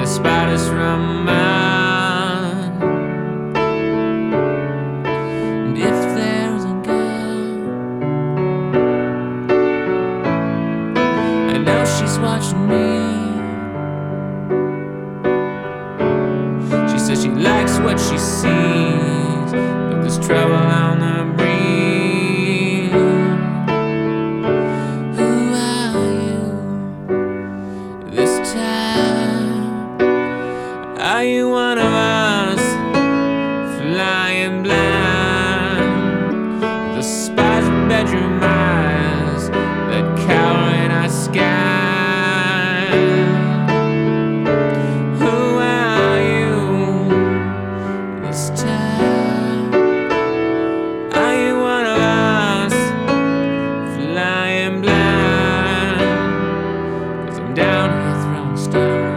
the spiders from mine. And if there's a girl, I know she's watching me. She says she likes what she sees, but there's trouble on the breeze. Who are you this time? Are you one of us, flying blind? The spies of bedroom eyes that cower in our sky. Who are you this time? Are you one of us, flying blind? 'Cause I'm down here throwing stars.